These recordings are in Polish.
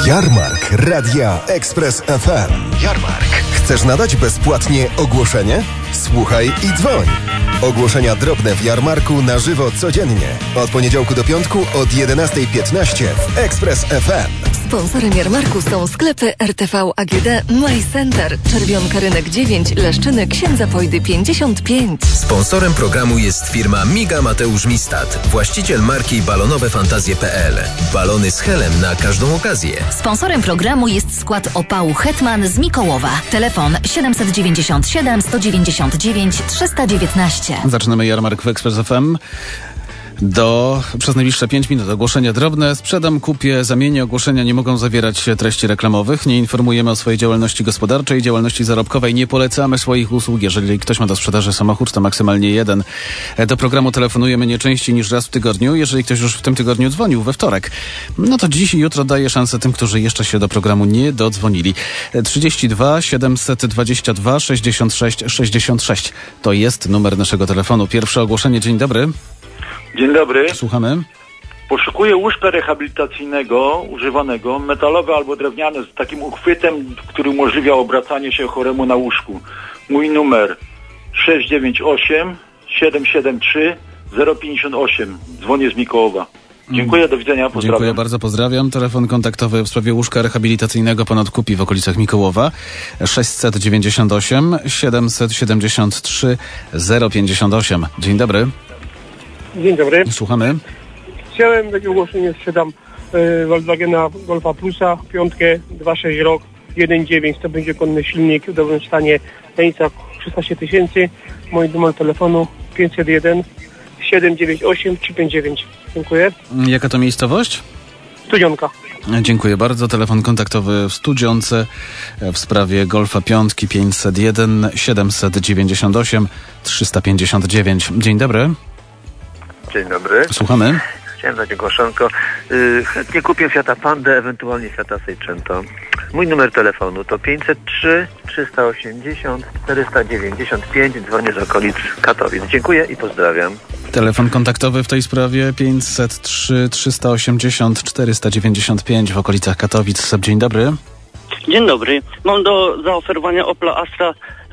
Jarmark Radia Express FM. Jarmark. Chcesz nadać bezpłatnie ogłoszenie? Słuchaj i dzwoń. Ogłoszenia drobne w Jarmarku na żywo codziennie. Od poniedziałku do piątku od 11:15 w Express FM. Sponsorem Jarmarku są sklepy RTV AGD My Center, Czerwionka Rynek 9, Leszczyny, Księdza Pojdy 55. Sponsorem programu jest firma Miga Mateusz Mistat, właściciel marki balonowefantazje.pl. Balony z helem na każdą okazję. Sponsorem programu jest skład opału Hetman z Mikołowa. Telefon 797 199 319. Zaczynamy Jarmark w Express FM. Przez najbliższe 5 minut ogłoszenia drobne. Sprzedam, kupię, zamienię. Ogłoszenia nie mogą zawierać treści reklamowych. Nie informujemy o swojej działalności gospodarczej, działalności zarobkowej. Nie polecamy swoich usług. Jeżeli ktoś ma do sprzedaży samochód, to maksymalnie jeden. Do programu telefonujemy nie częściej niż raz w tygodniu. Jeżeli ktoś już w tym tygodniu dzwonił, we wtorek, no to dziś i jutro daję szansę tym, którzy jeszcze się do programu nie dodzwonili. 32 722 66 66. To jest numer naszego telefonu. Pierwsze ogłoszenie. Dzień dobry. Dzień dobry. Słuchamy. Poszukuję łóżka rehabilitacyjnego, używanego, metalowe albo drewniane, z takim uchwytem, który umożliwia obracanie się choremu na łóżku. Mój numer 698 773 058. Dzwonię z Mikołowa. Dziękuję, do widzenia, pozdrawiam. Dziękuję bardzo, pozdrawiam. Telefon kontaktowy w sprawie łóżka rehabilitacyjnego pan odkupi w okolicach Mikołowa. 698 773 058. Dzień dobry. Dzień dobry. Słuchamy. Chciałem takie ogłoszenie, sprzedam Volkswagena Golfa Plusa, 5, 2.6 rok, 1.9, to będzie konny silnik w dobrym stanie, granica 16 000. Mój numer telefonu 501 798 359. Dziękuję. Jaka to miejscowość? Studzionka. Dziękuję bardzo. Telefon kontaktowy w Studzionce w sprawie Golfa 5 501 798 359. Dzień dobry. Dzień dobry. Słuchamy. Chciałem dać ogłoszonko. Chętnie kupię Fiata Pandę, ewentualnie Fiata Seicento. Mój numer telefonu to 503 380 495. Dzwonię z okolic Katowic. Dziękuję i pozdrawiam. Telefon kontaktowy w tej sprawie 503 380 495 w okolicach Katowic. Dzień dobry. Dzień dobry. Mam do zaoferowania Opla Astra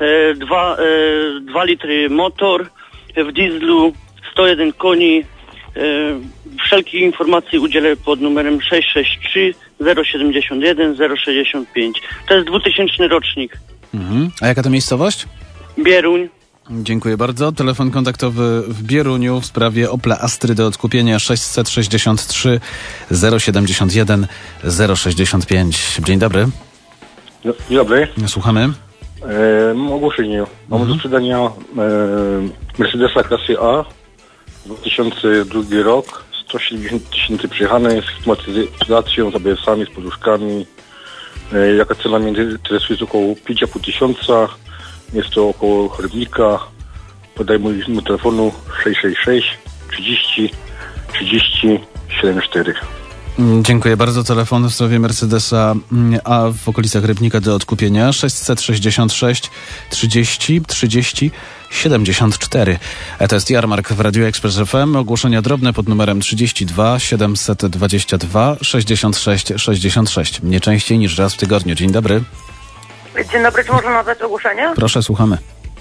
2 litry motor w dieslu, 101 koni. Wszelkich informacji udzielę pod numerem 663 071 065. To jest 2000 rocznik. A jaka to miejscowość? Bieruń. Dziękuję bardzo. Telefon kontaktowy w Bieruniu w sprawie Opla Astry do odkupienia 663 071 065. Dzień dobry. Dzień dobry. Słuchamy. Mam ogłoszenie. Mam do sprzedania Mercedesa klasy A, 2002 rok, 170 000 przyjechane, z klimatyzacją, z ABS-ami, z poduszkami. Jaka cena mnie interesuje, jest około 5500. Jest to około Rybnika. Podaj mój numer telefonu 666 30 30 74. Dziękuję bardzo. Telefon w sprawie Mercedesa A w okolicach Rybnika do odkupienia 666 30 30 74. To jest Jarmark w Radiu Express FM. Ogłoszenia drobne pod numerem 32 722 66 66. Nie częściej niż raz w tygodniu. Dzień dobry. Dzień dobry, czy można nadać ogłoszenie? Proszę, słuchamy.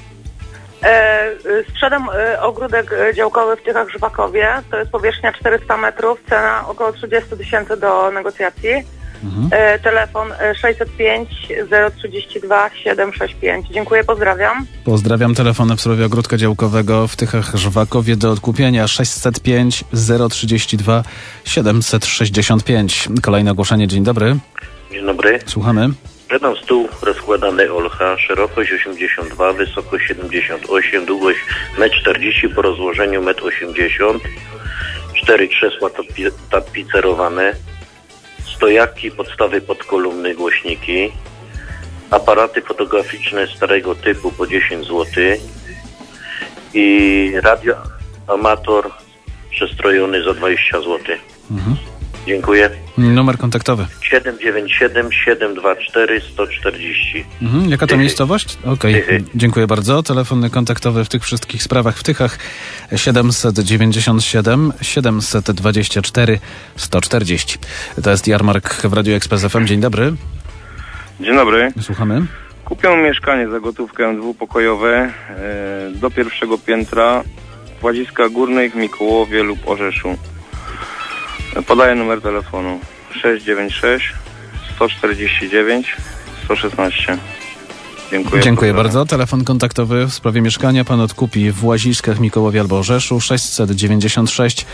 Sprzedam ogródek działkowy w Tychach Żwakowie. To jest powierzchnia 400 metrów, cena około 30 000 do negocjacji. Telefon 605 032 765. Dziękuję, pozdrawiam. Pozdrawiam. Telefon w sprawie ogródka działkowego w Tychach Żwakowie do odkupienia 605 032 765. Kolejne ogłoszenie. Dzień dobry. Dzień dobry. Słuchamy. Sprzedam stół rozkładany Olcha, szerokość 82, wysokość 78, długość 1,40 m, po rozłożeniu 1,80 m, 4 krzesła tapicerowane, stojaki, podstawy pod kolumny, głośniki, aparaty fotograficzne starego typu po 10 zł i radioamator przestrojony za 20 zł. Dziękuję. Numer kontaktowy. 797-724-140. Jaka to miejscowość? Okej. Dziękuję bardzo. Telefon kontaktowy w tych wszystkich sprawach w Tychach 797 724 140. To jest Jarmark w Radiu Express FM. Dzień dobry. Dzień dobry. Słuchamy. Kupiłem mieszkanie za gotówkę dwupokojowe do pierwszego piętra w Łaziskach Górnych, Mikołowie lub Orzeszu. Podaję numer telefonu 696 149 116. Dziękuję. Dziękuję bardzo. Telefon kontaktowy w sprawie mieszkania pan odkupi w Łaziskach, Mikołowie albo Orzeszu 696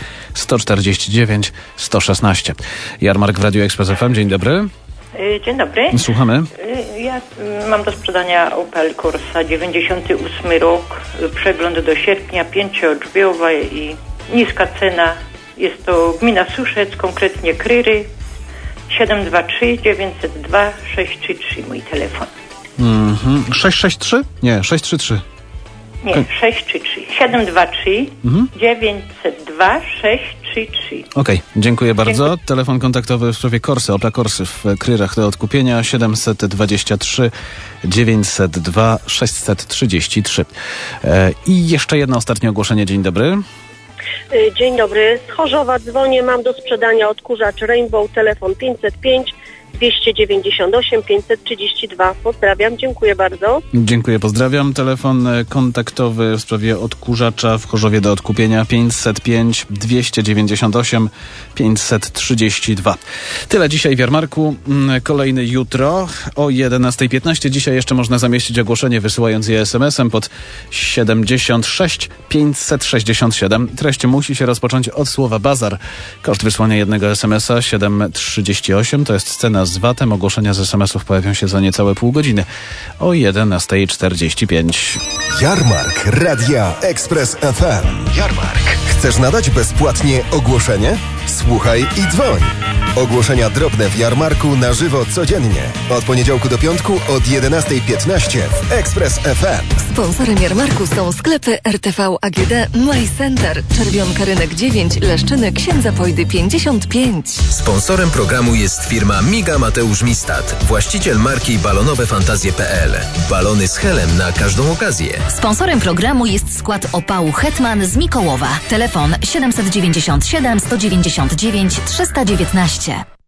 149 116. Jarmark w Radiu Express FM. Dzień dobry. Dzień dobry. Słuchamy. Ja mam do sprzedania Opel Corsa 98 rok, przegląd do sierpnia, 5-drzwiowa i niska cena. Jest to gmina Suszec, konkretnie Kryry, 723 902 633 mój telefon. 663? Nie, 633. Nie, 633. 723 902 633. Okej, dziękuję bardzo. Telefon kontaktowy w sprawie Corsy, Opla Corsy w Kryrach do odkupienia 723 902 633. I jeszcze jedno ostatnie ogłoszenie. Dzień dobry. Dzień dobry. Z Chorzowa dzwonię. Mam do sprzedania odkurzacz Rainbow, telefon 505 298 532. Pozdrawiam, dziękuję bardzo. Dziękuję, pozdrawiam. Telefon kontaktowy w sprawie odkurzacza w Chorzowie do odkupienia 505 298 532. Tyle dzisiaj w Jarmarku. Kolejny jutro o 11:15. Dzisiaj jeszcze można zamieścić ogłoszenie, wysyłając je SMS-em pod 76 567. Treść musi się rozpocząć od słowa bazar. Koszt wysłania jednego SMS-a 7,38. To jest cena z VAT-em. Ogłoszenia z SMS-ów pojawią się za niecałe pół godziny o 11:45. Jarmark Radia Express FM. Jarmark. Chcesz nadać bezpłatnie ogłoszenie? Słuchaj i dzwoń. Ogłoszenia drobne w Jarmarku na żywo codziennie. Od poniedziałku do piątku od 11:15 w Express FM. Sponsorem Jarmarku są sklepy RTV AGD My Center. Czerwionka Rynek 9, Leszczyny, Księdza Pojdy 55. Sponsorem programu jest firma Miga Mateusz Mistat, właściciel marki balonowefantazje.pl. Balony z helem na każdą okazję. Sponsorem programu jest skład opału Hetman z Mikołowa. Telefon 797 199 319.